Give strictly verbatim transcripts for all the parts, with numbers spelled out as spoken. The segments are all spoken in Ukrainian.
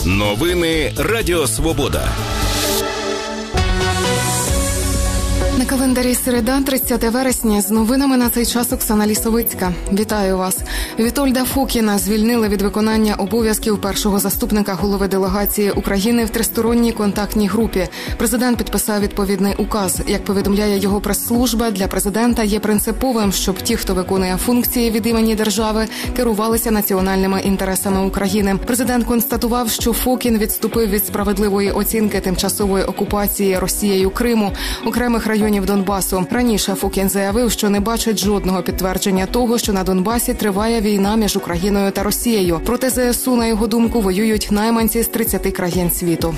Новини Радіо Свобода. На календарі середа, тридцяте вересня. З новинами на цей час Оксана Лісовицька. Вітаю вас. Вітольда Фокіна звільнили від виконання обов'язків першого заступника голови делегації України в тристоронній контактній групі. Президент підписав відповідний указ. Як повідомляє його прес-служба, для президента є принциповим, щоб ті, хто виконує функції від імені держави, керувалися національними інтересами України. Президент констатував, що Фокін відступив від справедливої оцінки тимчасової окупації Росією Криму, окремих районів Донбасу. Раніше Фокін заявив, що не бачить жодного підтвердження того, що на Донбасі триває війна між Україною та Росією. Проти ЗСУ, на його думку, воюють найманці з тридцяти країн світу.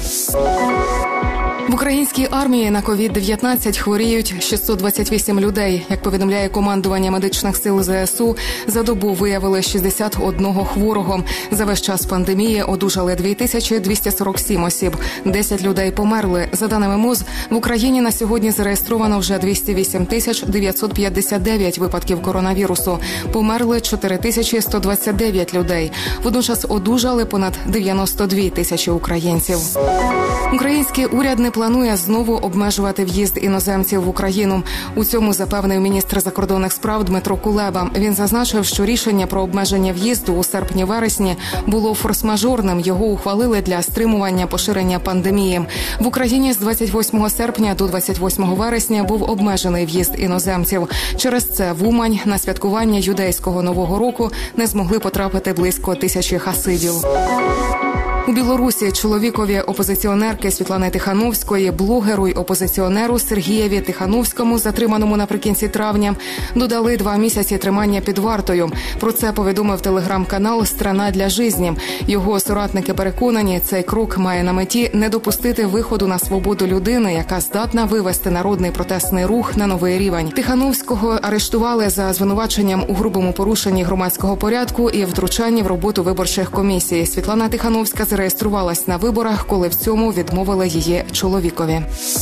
В українській армії на ковід дев'ятнадцять хворіють шістсот двадцять вісім людей. Як повідомляє командування медичних сил ЗСУ, за добу виявили шістдесят один хворого. За весь час пандемії одужали дві тисячі двісті сорок сім осіб. десять людей померли. За даними МОЗ, в Україні на сьогодні зареєстровано вже двісті вісім тисяч дев'ятсот п'ятдесят дев'ять випадків коронавірусу. Померли чотири тисячі сто двадцять дев'ять людей. Водночас одужали понад дев'яносто дві тисячі українців. Український уряд не планує знову обмежувати в'їзд іноземців в Україну. У цьому запевнив міністр закордонних справ Дмитро Кулеба. Він зазначив, що рішення про обмеження в'їзду у серпні-вересні було форс-мажорним. Його ухвалили для стримування поширення пандемії. В Україні з двадцять восьмого серпня до двадцять восьмого вересня був обмежений в'їзд іноземців. Через це в Умань на святкування юдейського Нового року не змогли потрапити близько тисячі хасидів. У Білорусі чоловікові опозиціонерки Світлани Тихановської, блогеру й опозиціонеру Сергієві Тихановському, затриманому наприкінці травня, додали два місяці тримання під вартою. Про це повідомив телеграм-канал «Страна для жизни». Його соратники переконані, цей крок має на меті не допустити виходу на свободу людини, яка здатна вивести народний протестний рух на новий рівень. Тихановського арештували за звинуваченням у грубому порушенні громадського порядку і втручанні в роботу виборчих комісій. Світлана Тихановська зареєструвалась на виборах, коли в цьому відмовили її чоловікові.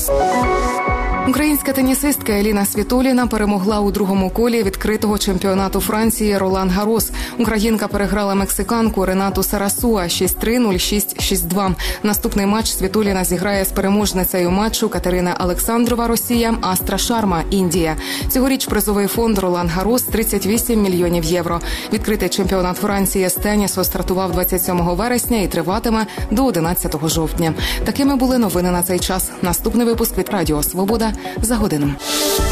Українська тенісистка Еліна Світоліна перемогла у другому колі відкритого чемпіонату Франції Ролан Гарос. Українка переграла мексиканку Ренату Сарасуа шість три нуль шість шість два. Наступний матч Світоліна зіграє з переможницею матчу Катерина Олександрова, Росія, Астра Шарма, Індія. Цьогоріч призовий фонд Ролан Гарос – тридцять вісім мільйонів євро. Відкритий чемпіонат Франції з тенісу стартував двадцять сьомого вересня і триватиме до одинадцятого жовтня. Такими були новини на цей час. Наступний випуск від Радіо Свобода за годину.